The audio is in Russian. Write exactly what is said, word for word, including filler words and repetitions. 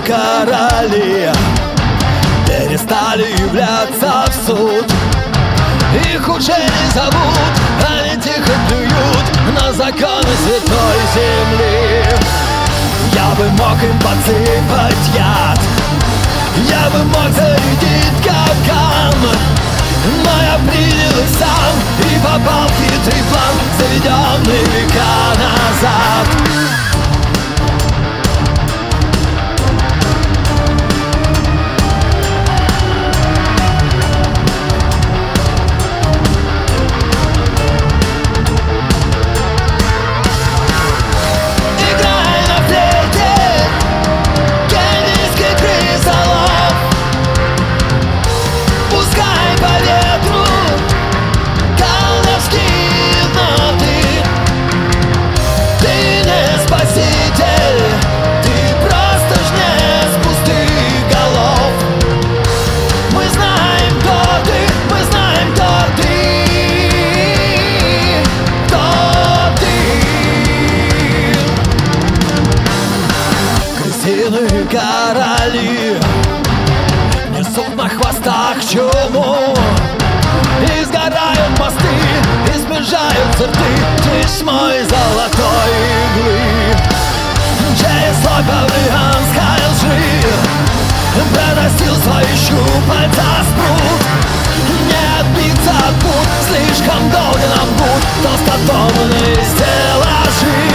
короли перестали являться в суд. Их уже не зовут, они тихо плюют на законы святой земли. Я бы мог им подсыпать яд, я бы мог зарядить капкан, но я принял их сам и попал в хитрый план, заведенный века назад. Крысиные короли несут на хвостах чуму, и сгорают мосты, и смежаются рты тьмой золотой иглы. Через слой павлианской лжи проносил свои щупальца спрут. Не отбиться от пут, слишком долго нам путь толстопомные стеллажи.